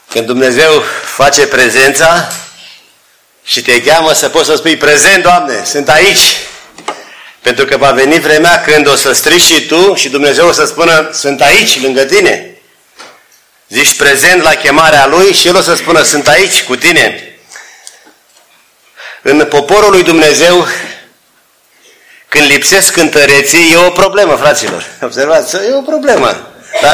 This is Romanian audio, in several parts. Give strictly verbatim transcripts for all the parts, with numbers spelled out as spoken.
Când Dumnezeu face prezența și te cheamă să poți să spui prezent, Doamne, sunt aici. Pentru că va veni vremea când o să strici și tu și Dumnezeu o să spună, sunt aici, lângă tine. Zici prezent la chemarea Lui și El o să spună, sunt aici, cu tine. În poporul lui Dumnezeu, când lipsesc cântăreții, e o problemă, fraților. Observați, e o problemă. Dar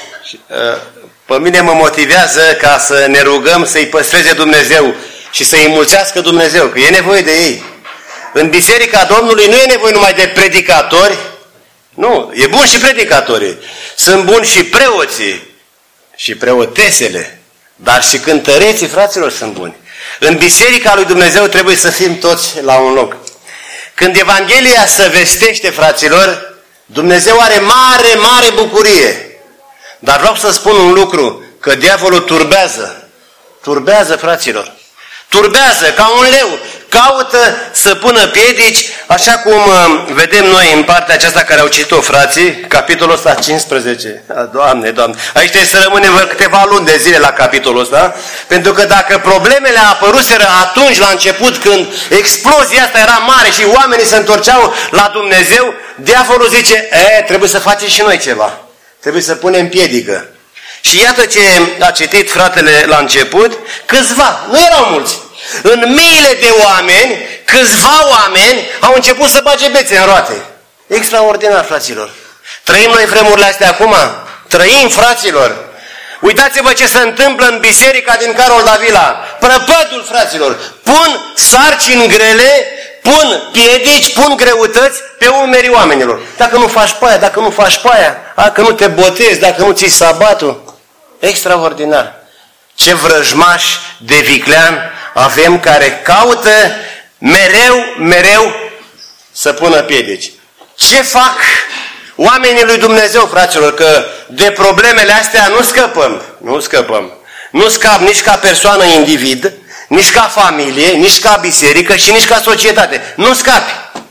pe mine mă motivează ca să ne rugăm să-i păstreze Dumnezeu și să-i mulțească Dumnezeu, că e nevoie de ei. În Biserica Domnului nu e nevoie numai de predicatori, nu, e bun și predicatorii. Sunt buni și preoții și preotesele, dar și cântăreții, fraților, sunt buni. În Biserica lui Dumnezeu trebuie să fim toți la un loc. Când Evanghelia se vestește, fraților, Dumnezeu are mare, mare bucurie. Dar vreau să spun un lucru, că diavolul turbează. Turbează, fraților. Turbează ca un leu. Caută să pună piedici, așa cum vedem noi în partea aceasta care au citit-o frații, capitolul ăsta cincisprezece. Doamne, Doamne, aici trebuie să rămânem câteva luni de zile la capitolul ăsta, pentru că dacă problemele apăruseră atunci, la început, când explozia asta era mare și oamenii se întorceau la Dumnezeu, diavolul zice, e, trebuie să facem și noi ceva. Trebuie să punem piedică. Și iată ce a citit fratele la început, câțiva, nu erau mulți. În miile de oameni, câțiva oameni au început să bage bețe în roate. Extraordinar, fraților. Trăim noi vremurile astea acum? Trăim, fraților. Uitați-vă ce se întâmplă în biserica din Carol Davila. Prăpădul, fraților. Pun sarcini grele, pun piedici, pun greutăți pe umerii oamenilor. Dacă nu faci paia, dacă nu faci paia, dacă nu te botezi, dacă nu ții sabatul. Extraordinar. Ce vrăjmași de viclean avem care caută mereu, mereu să pună piedici. Ce fac oamenii lui Dumnezeu, fraților? Că de problemele astea nu scăpăm. Nu scăpăm. Nu scap nici ca persoană individ, nici ca familie, nici ca biserică și nici ca societate. Nu scapi.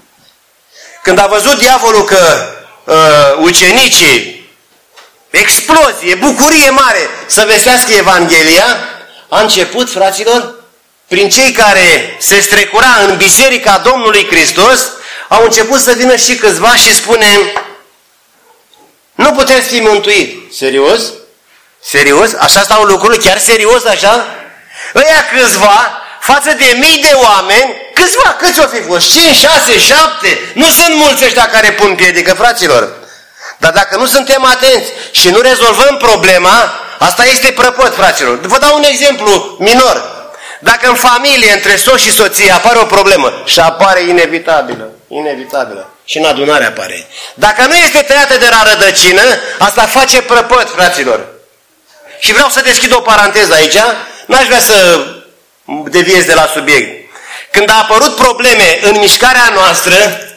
Când a văzut diavolul că uh, ucenicii, explozie, bucurie mare să vestească Evanghelia, a început, fraților, prin cei care se strecura în Biserica Domnului Hristos, au început să vină și câțiva și spune, nu puteți fi mântuit. Serios? Serios? Așa stau lucrurile? Chiar serios așa? Ăia câțiva, față de mii de oameni, câțiva, câți o fi fost? cinci, șase, șapte? Nu sunt mulți ăștia care pun piedică, fraților. Dar dacă nu suntem atenți și nu rezolvăm problema, asta este prăpăd, fraților. Vă dau un exemplu minor. Dacă în familie, între soț și soție, apare o problemă și apare inevitabilă, inevitabilă, și în adunare apare. Dacă nu este tăiată de la rădăcină, asta face prăpăd, fraților. Și vreau să deschid o paranteză aici, n-aș vrea să deviez de la subiect. Când a apărut probleme în mișcarea noastră,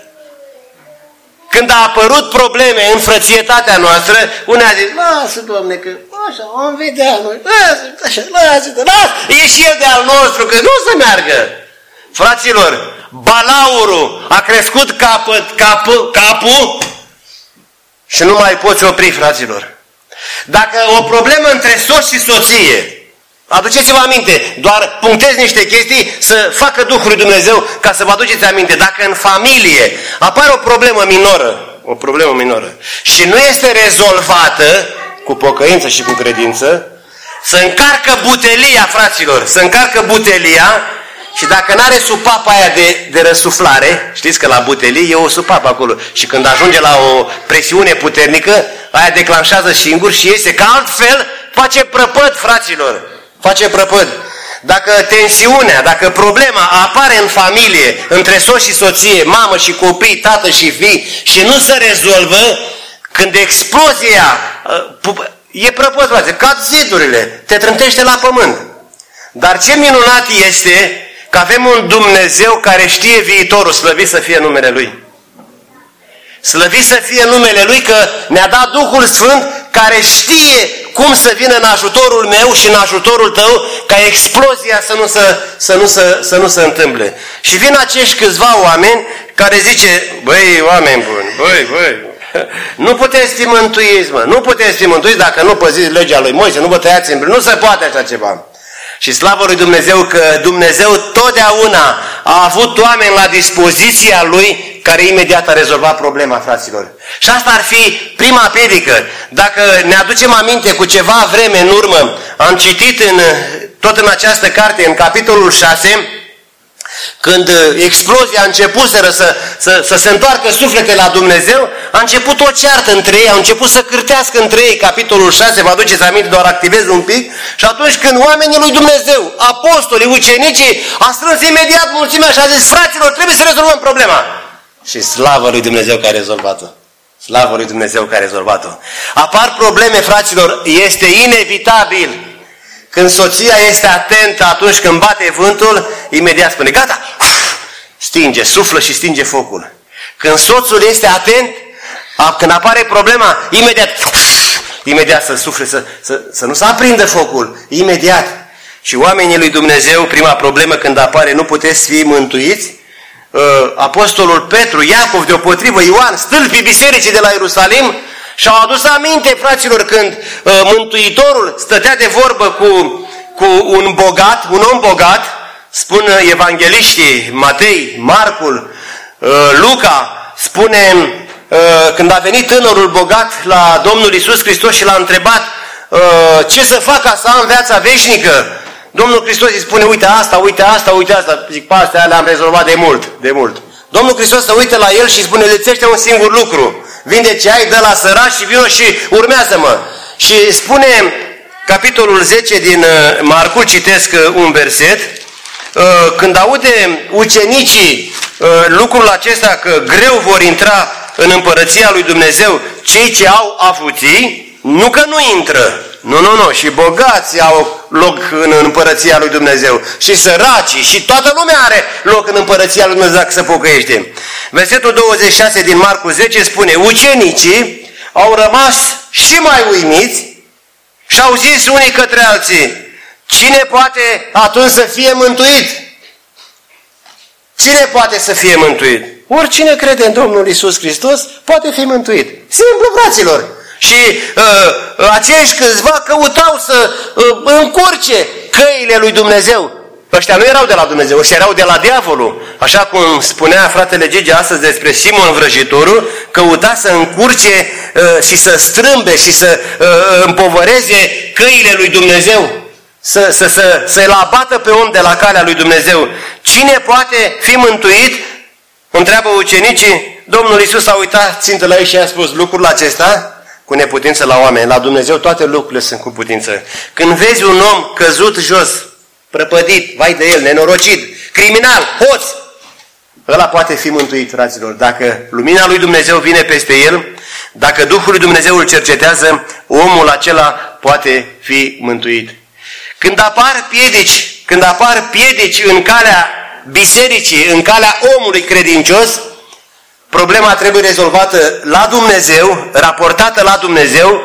când a apărut probleme în frățietatea noastră, unii a zis, lasă, Doamne, că așa, am vedea noi, lasă, așa, lasă, lasă, e și el de al nostru, că nu se meargă. Fraților, balaurul a crescut capăt, capul, capul și nu mai poți opri, fraților. Dacă o problemă între soț și soție, aduceți-vă aminte, doar punctez niște chestii să facă Duhul lui Dumnezeu ca să vă aduceți aminte. Dacă în familie apare o problemă minoră, o problemă minoră, și nu este rezolvată cu pocăință și cu credință, să încarcă butelia, fraților, să încarcă butelia și dacă n-are supapa aia de, de răsuflare, știți că la butelie e o supapă acolo și când ajunge la o presiune puternică, aia declanșează singur și iese, că altfel face prăpăd, fraților. Face prăpăd. Dacă tensiunea, dacă problema apare în familie, între soț și soție, mamă și copii, tată și fii, și nu se rezolvă, când explozia e prăpăd, frate, cad zidurile, te trântește la pământ. Dar ce minunat este că avem un Dumnezeu care știe viitorul, slăvit să fie numele Lui. Slăvit să fie numele Lui că ne-a dat Duhul Sfânt care știe cum să vină în ajutorul meu și în ajutorul tău ca explozia să nu se, să nu se, să nu se întâmple. Și vin acești câțiva oameni care zice, băi, oameni buni, băi, băi, Nu puteți fi mântuiți, mă. Nu puteți fi mântuiți dacă nu păziți legea lui Moise, nu vă tăiați în brâu. Nu se poate așa ceva. Și slavă lui Dumnezeu că Dumnezeu totdeauna a avut oameni la dispoziția Lui care imediat a rezolvat problema, fraților. Și asta ar fi prima predică. Dacă ne aducem aminte cu ceva vreme în urmă, am citit în, tot în această carte, în capitolul șase, când explozia a început să, să, să se întoarcă suflete la Dumnezeu, a început o ceartă între ei, au început să cârtească între ei, capitolul șase, vă aduceți aminte, doar activez un pic, și atunci când oamenii lui Dumnezeu, apostolii, ucenicii, a strâns imediat mulțimea și a zis, fraților, trebuie să rezolvăm problema. Și slavă lui Dumnezeu că a rezolvat-o. Slavă lui Dumnezeu că a rezolvat-o. Apar probleme, fraților, este inevitabil. Când soția este atentă atunci când bate vântul, imediat spune, gata, stinge, suflă și stinge focul. Când soțul este atent, când apare problema, imediat, imediat să sufle, să, să, să nu se aprindă focul, imediat. Și oamenii lui Dumnezeu, prima problemă când apare, nu puteți fi mântuiți, Apostolul Petru, Iacov, deopotrivă, Ioan, stâlpii bisericii de la Ierusalim, și-au adus aminte, fraților, când uh, Mântuitorul stătea de vorbă cu, cu un bogat, un om bogat, spun evangeliștii, Matei, Marcul, uh, Luca, spune, uh, când a venit tânărul bogat la Domnul Iisus Hristos și l-a întrebat uh, ce să fac ca să am viața veșnică, Domnul Hristos îi spune, uite asta, uite asta, uite asta, zic, pe astea le-am rezolvat de mult, de mult. Domnul Hristos se uită la el și spune, lipsește un singur lucru. Vinde ce ai, dă la săraci și vină și urmează-mă. Și spune capitolul zece din Marcu, citesc un verset, când aude ucenicii lucrul acesta că greu vor intra în împărăția lui Dumnezeu cei ce au avuții, nu că nu intră, nu, nu, nu, și bogații au loc în împărăția lui Dumnezeu, și săracii, și toată lumea are loc în împărăția lui Dumnezeu dacă se pocăiește. Versetul douăzeci și șase din Marcu zece spune, ucenicii au rămas și mai uimiți și au zis unii către alții, cine poate atunci să fie mântuit? Cine poate să fie mântuit? Oricine crede în Domnul Iisus Hristos poate fi mântuit. Simplu, fraților. Și uh, acești câțiva căutau să uh, încurce căile lui Dumnezeu. Ăștia nu erau de la Dumnezeu, ăștia erau de la diavolul. Așa cum spunea fratele Gigi astăzi despre Simon Vrăjitorul, căuta să încurce uh, și să strâmbe și să uh, împovăreze căile lui Dumnezeu. Să, să, să, să-l abată pe om de la calea lui Dumnezeu. Cine poate fi mântuit? Întreabă ucenicii. Domnul Iisus a uitat țintă la ei și a spus lucrul acesta cu neputință la oameni. La Dumnezeu toate lucrurile sunt cu putință. Când vezi un om căzut jos, prăpădit, vai de el, nenorocit, criminal, hoț, ăla poate fi mântuit, fraților. Dacă lumina lui Dumnezeu vine peste el, dacă Duhul lui Dumnezeu îl cercetează, omul acela poate fi mântuit. Când apar piedici, când apar piedici în calea bisericii, în calea omului credincios, problema trebuie rezolvată la Dumnezeu, raportată la Dumnezeu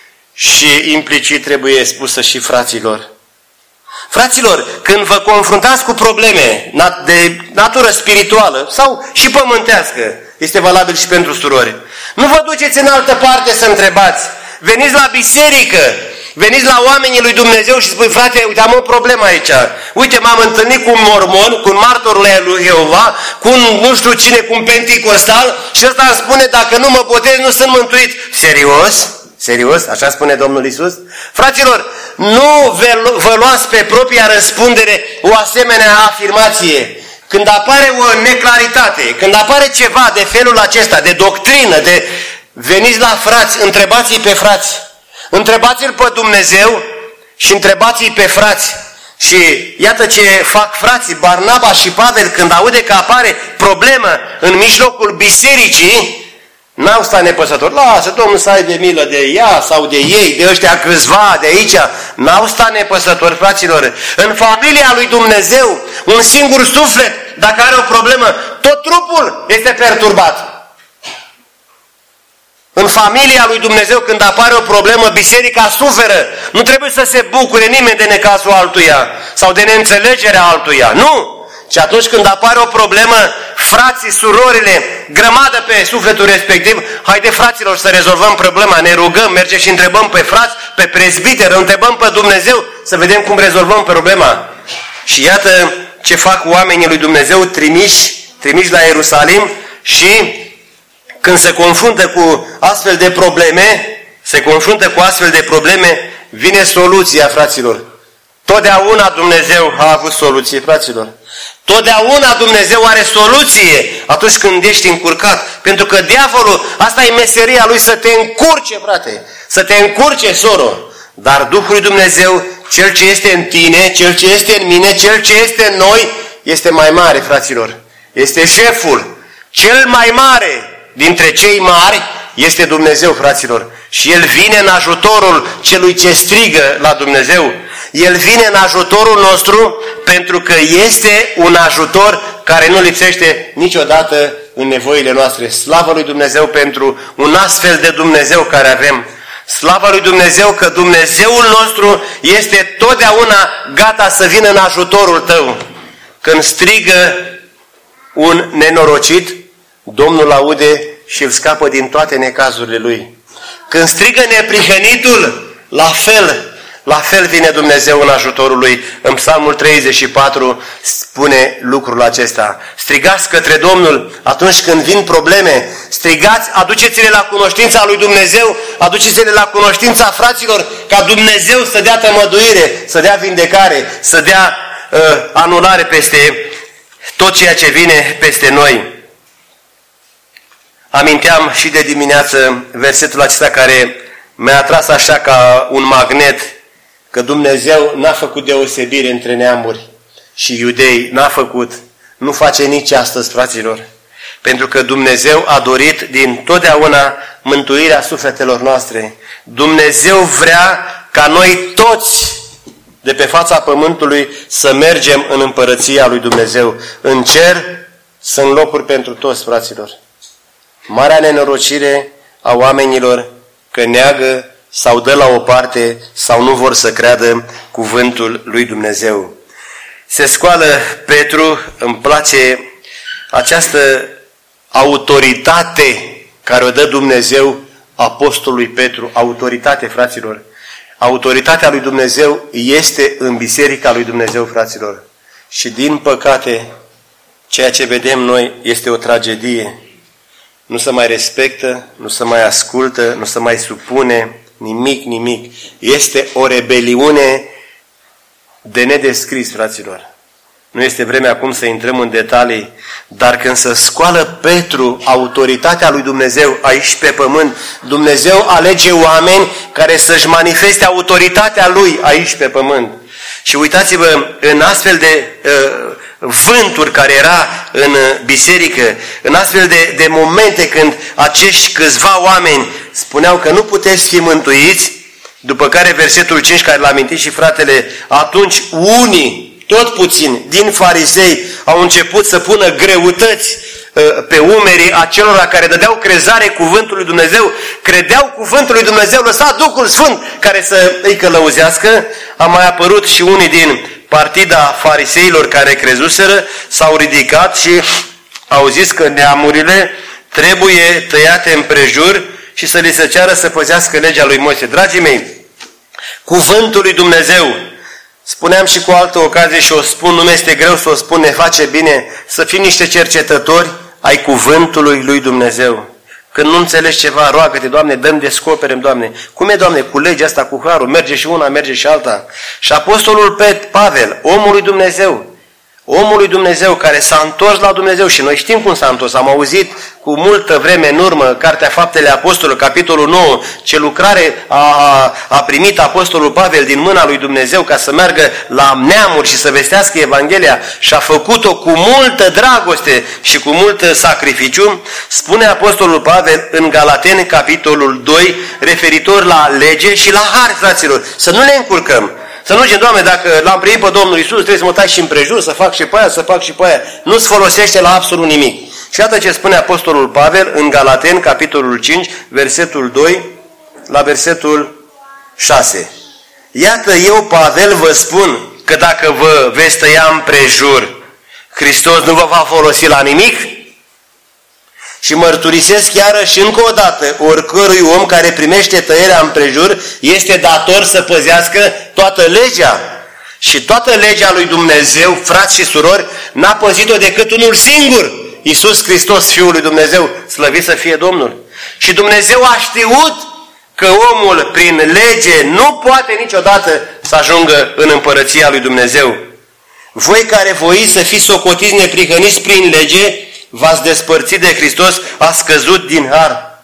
și implicit trebuie spusă și fraților. Fraților, când vă confruntați cu probleme de natură spirituală sau și pământească, este valabil și pentru surori, nu vă duceți în altă parte să întrebați. Veniți la biserică, veniți la oamenii lui Dumnezeu și spui, frate, uite, am o problemă aici. Uite, m-am întâlnit cu un mormon, cu un martor lui Jehova, cu un nu știu cine, cu un penticostal și ăsta îmi spune, dacă nu mă botez, nu sunt mântuit. Serios? Serios? Așa spune Domnul Iisus? Fraților, nu vă luați pe propria răspundere o asemenea afirmație. Când apare o neclaritate, când apare ceva de felul acesta, de doctrină, de veniți la frați, întrebați-i pe frați. Întrebați-l pe Dumnezeu și întrebați-i pe frați. Și iată ce fac frații, Barnaba și Pavel, când aude că apare problemă în mijlocul bisericii, n-au stat nepăsători. Lasă, Domnul să aibă milă de ea sau de ei, de ăștia câțiva de aici. N-au stat nepăsători, fraților. În familia lui Dumnezeu, un singur suflet, dacă are o problemă, tot trupul este perturbat. În familia lui Dumnezeu, când apare o problemă, biserica suferă. Nu trebuie să se bucure nimeni de necazul altuia sau de neînțelegerea altuia. Nu! Și atunci când apare o problemă, frații, surorile, grămadă pe sufletul respectiv. Haide, fraților, să rezolvăm problema, ne rugăm, mergem și întrebăm pe frați, pe prezbiteri, întrebăm pe Dumnezeu, să vedem cum rezolvăm problema. Și iată ce fac oamenii lui Dumnezeu trimiși, trimiși la Ierusalim și când se confruntă cu astfel de probleme, se confruntă cu astfel de probleme, vine soluția, fraților. Totdeauna Dumnezeu a avut soluție, fraților. Totdeauna Dumnezeu are soluție atunci când ești încurcat. Pentru că diavolul, asta e meseria lui, să te încurce, frate. Să te încurce, soro. Dar Duhul lui Dumnezeu, Cel ce este în tine, Cel ce este în mine, Cel ce este în noi, este mai mare, fraților. Este șeful. Cel mai mare dintre cei mari este Dumnezeu, fraților. Și El vine în ajutorul celui ce strigă la Dumnezeu. El vine în ajutorul nostru pentru că este un ajutor care nu lipsește niciodată în nevoile noastre. Slavă lui Dumnezeu pentru un astfel de Dumnezeu care avem. Slavă lui Dumnezeu că Dumnezeul nostru este totdeauna gata să vină în ajutorul tău. Când strigă un nenorocit, Domnul aude și îl scapă din toate necazurile lui. Când strigă neprihănitul, la fel, la fel vine Dumnezeu în ajutorul lui. În Psalmul treizeci și patru spune lucrul acesta. Strigați către Domnul atunci când vin probleme. Strigați, aduceți-le la cunoștința lui Dumnezeu, aduceți-le la cunoștința fraților, ca Dumnezeu să dea tămăduire, să dea vindecare, să dea uh, anulare peste tot ceea ce vine peste noi. Aminteam și de dimineață versetul acesta care mi-a atras așa ca un magnet, că Dumnezeu n-a făcut deosebire între neamuri și iudei, n-a făcut, nu face nici astăzi, fraților. Pentru că Dumnezeu a dorit din totdeauna mântuirea sufletelor noastre. Dumnezeu vrea ca noi toți de pe fața pământului să mergem în împărăția lui Dumnezeu. În cer sunt locuri pentru toți, fraților. Marea nenorocire a oamenilor că neagă sau dă la o parte sau nu vor să creadă cuvântul lui Dumnezeu. Se scoală Petru, îmi place această autoritate care o dă Dumnezeu apostolului Petru. Autoritate, fraților. Autoritatea lui Dumnezeu este în biserica lui Dumnezeu, fraților. Și din păcate, ceea ce vedem noi este o tragedie. Nu se mai respectă, nu se mai ascultă, nu se mai supune, nimic, nimic. Este o rebeliune de nedescris, fraților. Nu este vremea acum să intrăm în detalii, dar când se scoală Petru autoritatea lui Dumnezeu aici pe pământ, Dumnezeu alege oameni care să-și manifeste autoritatea lui aici pe pământ. Și uitați-vă, în astfel de uh, vânturi care era în biserică, în astfel de, de momente când acești câțiva oameni spuneau că nu puteți fi mântuiți, după care versetul cinci, care l-a amintit și fratele, atunci unii, tot puțin, din farisei, au început să pună greutăți pe umerii acelora care dădeau crezare cuvântului lui Dumnezeu, credeau cuvântul lui Dumnezeu, lăsa Duhul Sfânt care să îi călăuzească. A mai apărut și unii din partida fariseilor care crezuseră, s-au ridicat și au zis că neamurile trebuie tăiate împrejur și să li se ceară să păzească legea lui Moise. Dragii mei, cuvântul lui Dumnezeu, spuneam și cu altă ocazie și o spun, nu este greu să o spun, ne face bine să fim niște cercetători ai cuvântului lui Dumnezeu. Când nu înțelegi ceva, roagă-te, Doamne, dă-mi, descoperă-mi, Doamne. Cum e, Doamne, cu legea asta, cu harul, merge și una, merge și alta. Și apostolul Pavel, omul lui Dumnezeu, omul lui Dumnezeu care s-a întors la Dumnezeu și noi știm cum s-a întors, am auzit cu multă vreme în urmă Cartea Faptele Apostolilor, capitolul nouă, ce lucrare a, a primit apostolul Pavel din mâna lui Dumnezeu ca să meargă la neamuri și să vestească Evanghelia și a făcut-o cu multă dragoste și cu mult sacrificiu. Spune apostolul Pavel în Galateni, capitolul doi, referitor la lege și la har, fraților, să nu ne încurcăm. Să nu zicem, Doamne, dacă l-am primit pe Domnul Iisus, trebuie să mă tai și împrejur, să fac și pe aia, să fac și pe aia. Nu-ți folosește la absolut nimic. Și iată ce spune apostolul Pavel în Galateni, capitolul cinci, versetul doi, la versetul șase. Iată, eu, Pavel, vă spun că dacă vă veți tăia împrejur, Hristos nu vă va folosi la nimic? Și mărturisesc iarăși încă o dată, oricărui om care primește tăierea împrejur este dator să păzească toată legea. Și toată legea lui Dumnezeu, frați și surori, n-a păzit-o decât unul singur, Iisus Hristos, Fiul lui Dumnezeu, slăvit să fie Domnul. Și Dumnezeu a știut că omul prin lege nu poate niciodată să ajungă în împărăția lui Dumnezeu. Voi care voiți să fiți socotiți neprihăniți prin lege, v-ați despărțit de Hristos, a scăzut din har.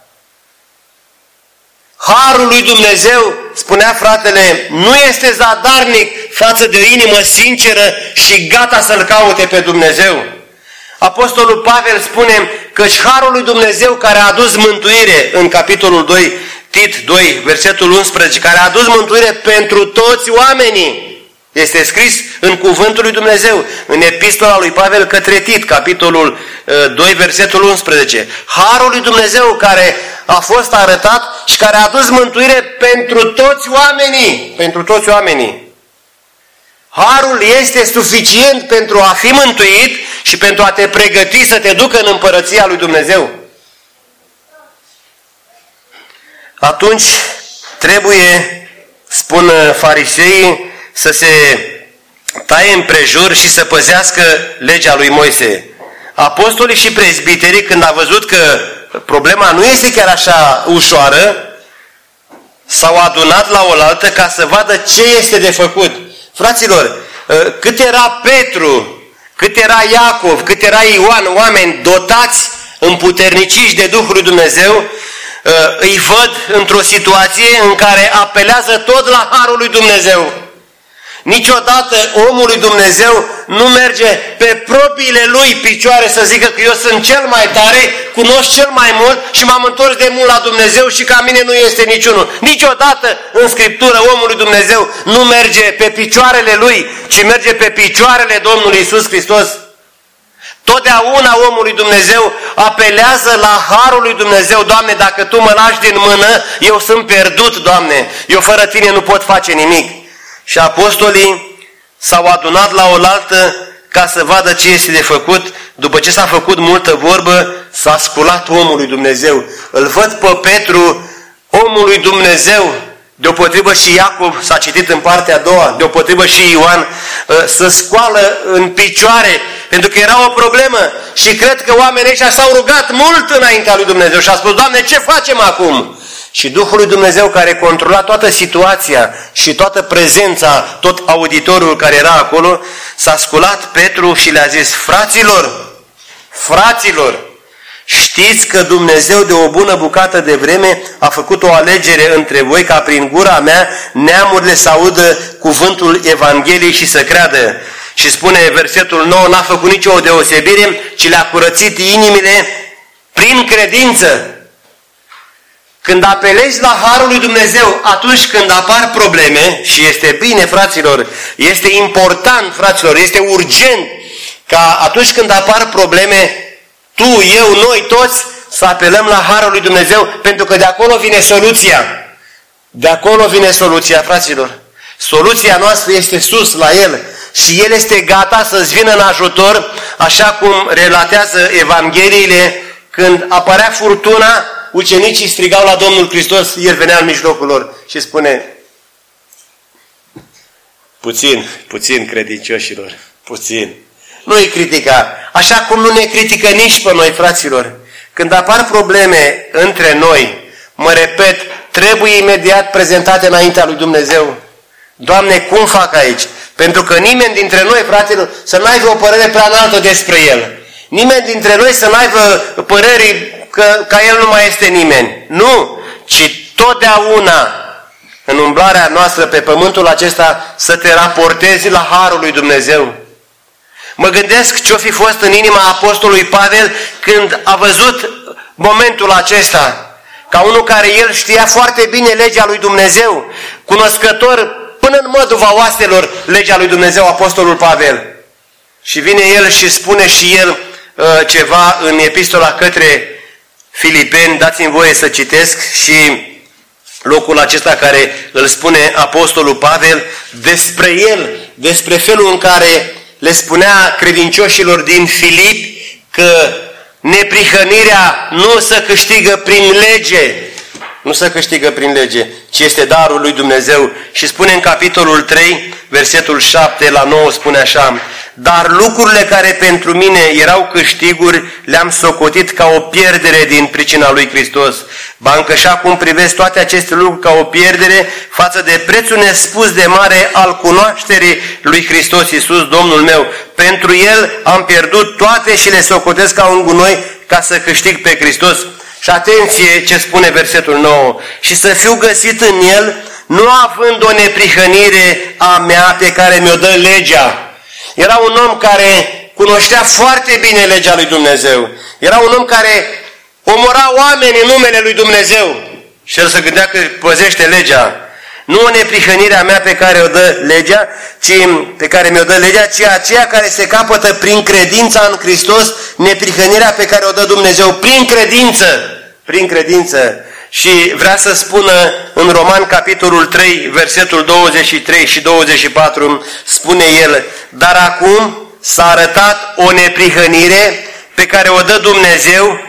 Harul lui Dumnezeu, spunea fratele, nu este zadarnic față de o inimă sinceră și gata să-L caute pe Dumnezeu. Apostolul Pavel spune căci harul lui Dumnezeu care a adus mântuire în capitolul doi, Tit doi, versetul unsprezece, care a adus mântuire pentru toți oamenii. Este scris în cuvântul lui Dumnezeu, în epistola lui Pavel către Tit, capitolul doi, versetul unsprezece. Harul lui Dumnezeu care a fost arătat și care a adus mântuire pentru toți oamenii. Pentru toți oamenii. Harul este suficient pentru a fi mântuit și pentru a te pregăti să te ducă în împărăția lui Dumnezeu. Atunci trebuie, spun fariseii, să se taie împrejur și să păzească legea lui Moise. Apostolii și prezbiterii, când au văzut că problema nu este chiar așa ușoară, s-au adunat la oaltă ca să vadă ce este de făcut. Fraților, cât era Petru, cât era Iacov, cât era Ioan, oameni dotați, împuterniciși de Duhul lui Dumnezeu, îi văd într-o situație în care apelează tot la harul lui Dumnezeu. Niciodată omul lui Dumnezeu nu merge pe propriile lui picioare să zică că eu sunt cel mai tare, cunosc cel mai mult și m-am întors de mult la Dumnezeu și ca mine nu este niciunul. Niciodată în Scriptură omul lui Dumnezeu nu merge pe picioarele lui, ci merge pe picioarele Domnului Iisus Hristos. Totdeauna omul lui Dumnezeu apelează la harul lui Dumnezeu. Doamne, dacă Tu mă lași din mână, eu sunt pierdut, Doamne. Eu fără Tine nu pot face nimic. Și apostolii s-au adunat la oaltă ca să vadă ce este de făcut. După ce s-a făcut multă vorbă, s-a sculat omul lui Dumnezeu. Îl văd pe Petru, omul lui Dumnezeu, deopotrivă și Iacov, s-a citit în partea a doua, deopotrivă și Ioan, să scoală în picioare, pentru că era o problemă. Și cred că oamenii ăștia s-au rugat mult înaintea lui Dumnezeu și a spus, Doamne, ce facem acum? Și Duhul lui Dumnezeu care controla toată situația și toată prezența, tot auditorul care era acolo, s-a sculat Petru și le-a zis, fraților, fraților, știți că Dumnezeu de o bună bucată de vreme a făcut o alegere între voi ca prin gura mea neamurile să audă cuvântul Evangheliei și să creadă. Și spune versetul nouă, n-a făcut nicio deosebire, ci le-a curățit inimile prin credință. Când apelezi la harul lui Dumnezeu, atunci când apar probleme, și este bine, fraților, este important, fraților, este urgent ca atunci când apar probleme, tu, eu, noi, toți, să apelăm la harul lui Dumnezeu, pentru că de acolo vine soluția. De acolo vine soluția, fraților. Soluția noastră este sus la El și El este gata să-ți vină în ajutor, așa cum relatează Evangheliile, când apărea furtuna, ucenicii strigau la Domnul Hristos, El venea în mijlocul lor și spune, puțin, puțin credincioșilor, puțin. Nu îi critica, așa cum nu ne critică nici pe noi, fraților. Când apar probleme între noi, mă repet, trebuie imediat prezentate înaintea lui Dumnezeu. Doamne, cum fac aici? Pentru că nimeni dintre noi, fraților, să n-aibă o părere prea înaltă despre El. Nimeni dintre noi să n-aibă păreri că ca El nu mai este nimeni. Nu, ci totdeauna în umblarea noastră pe pământul acesta să te raportezi la harul lui Dumnezeu. Mă gândesc ce-o fi fost în inima apostolului Pavel când a văzut momentul acesta, ca unul care el știa foarte bine legea lui Dumnezeu, cunoscător până în măduva oastelor legea lui Dumnezeu, apostolul Pavel. Și vine el și spune și el uh, ceva în epistola către Filipeni, dați-mi voie să citesc și locul acesta care îl spune apostolul Pavel despre el, despre felul în care le spunea credincioșilor din Filip că neprihănirea nu se câștigă prin lege, nu se câștigă prin lege, ci este darul lui Dumnezeu. Și spune în capitolul trei, versetul șapte la nouă, spune așa: dar lucrurile care pentru mine erau câștiguri le-am socotit ca o pierdere din pricina lui Hristos. Ba încă și acum privesc toate aceste lucruri ca o pierdere față de prețul nespus de mare al cunoașterii lui Hristos Iisus, Domnul meu. Pentru El am pierdut toate și le socotesc ca un gunoi ca să câștig pe Hristos. Și atenție ce spune versetul nouă: și să fiu găsit în El, nu având o neprihănire a mea pe care mi-o dă legea. Era un om care cunoștea foarte bine legea lui Dumnezeu. Era un om care omora oameni în numele lui Dumnezeu. Și el se gândea că păzește legea. Nu o neprihănire a mea pe care o dă legea, ci pe care mi-o dă legea, ci aceea care se capătă prin credința în Hristos, neprihănirea pe care o dă Dumnezeu prin credință. Prin credință. Și vrea să spună în Roman, capitolul trei, versetul douăzeci și trei și douăzeci și patru, spune el: dar acum s-a arătat o neprihănire pe care o dă Dumnezeu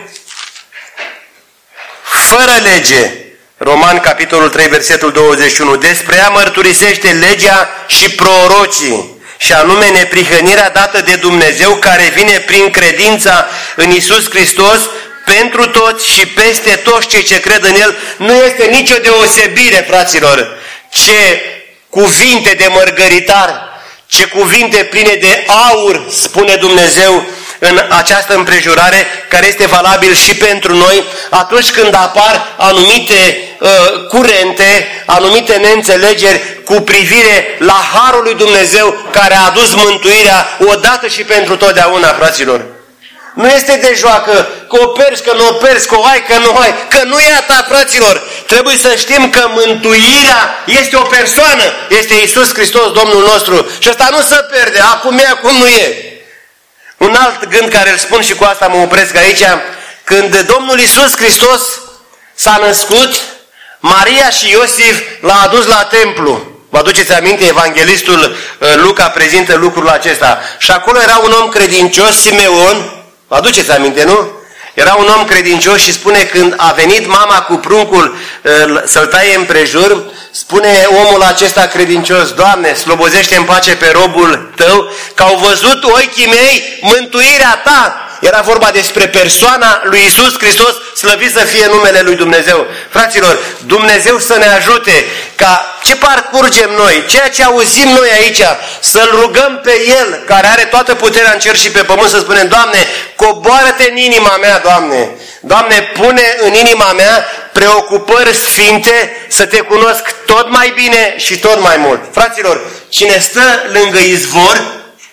fără lege. Roman, capitolul trei, versetul douăzeci și unu. Despre ea mărturisește legea și prorocii, și anume neprihănirea dată de Dumnezeu care vine prin credința în Iisus Hristos pentru toți și peste toți cei ce cred în El. Nu este nicio deosebire, fraților, ce cuvinte de mărgăritar, ce cuvinte pline de aur spune Dumnezeu în această împrejurare, care este valabil și pentru noi atunci când apar anumite uh, curente, anumite neînțelegeri cu privire la harul lui Dumnezeu care a adus mântuirea odată și pentru totdeauna, fraților. Nu este de joacă, că o perzi, că nu o perzi, că o ai, că nu o ai, că nu e a ta, fraților. Trebuie să știm că mântuirea este o persoană, este Iisus Hristos, Domnul nostru. Și ăsta nu se pierde, acum e, acum nu e. Un alt gând care îl spun și cu asta mă opresc aici: când Domnul Iisus Hristos s-a născut, Maria și Iosif l-a adus la templu. Vă aduceți aminte, evanghelistul Luca prezintă lucrul acesta. Și acolo era un om credincios, Simeon. Vă aduceți aminte, nu? Era un om credincios și spune, când a venit mama cu pruncul să-l taie împrejur, spune omul acesta credincios: Doamne, slobozește în pace pe robul Tău, că au văzut ochii mei mântuirea Ta. Era vorba despre persoana lui Iisus Hristos, slăvit să fie numele lui Dumnezeu. Fraților, Dumnezeu să ne ajute ca ce parcurgem noi, ceea ce auzim noi aici, să-L rugăm pe El, care are toată puterea în cer și pe pământ, să spunem: Doamne, coboară-te în inima mea, Doamne. Doamne, pune în inima mea preocupări sfinte să Te cunosc tot mai bine și tot mai mult. Fraților, cine stă lângă izvor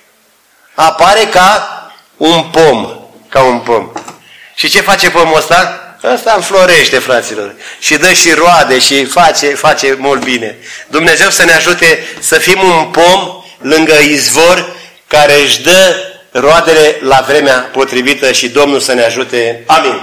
apare ca un pom. Ca un pom. Și ce face pomul ăsta? Ăsta înflorește, fraților. Și dă și roade și face, face mult bine. Dumnezeu să ne ajute să fim un pom lângă izvor care își dă roadele la vremea potrivită și Domnul să ne ajute. Amin.